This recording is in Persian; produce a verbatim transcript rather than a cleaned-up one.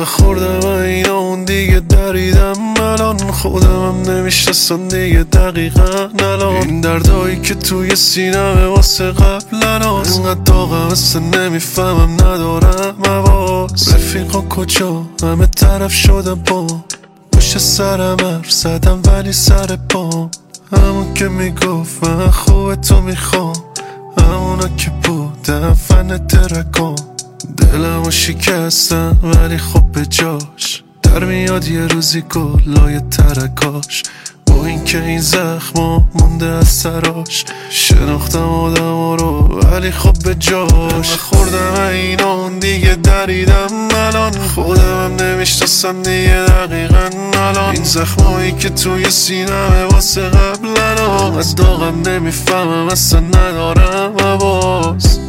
انقدر خوردم اینا اون دیگه دریدم الان خودمم نمیشناسم دیگه دقیقا الان این دردایی که توی سینمه واسه قبلن انقدر داغم اصلا نمیفهمم ندارم حواس رفیقا کجا همه طرف شدم با پشت سرم حرف زدم ولی سر پام همون که میگفت من خوبه تو میخوام همونا که بودم فن ترکام دلمو شکستم ولی خب به جاش در میاد یه روزی گلای ترکاش با این که این زخما مونده از سراش شناختم آدم رو ولی خب به جاش خوردم اینا اون دیگه دریدم الان خودمم نمیشناسم دیگه دقیقا الان این زخمایی که توی سینمه واسه قبلن از داغم نمیفهمم اصلا ندارم حواس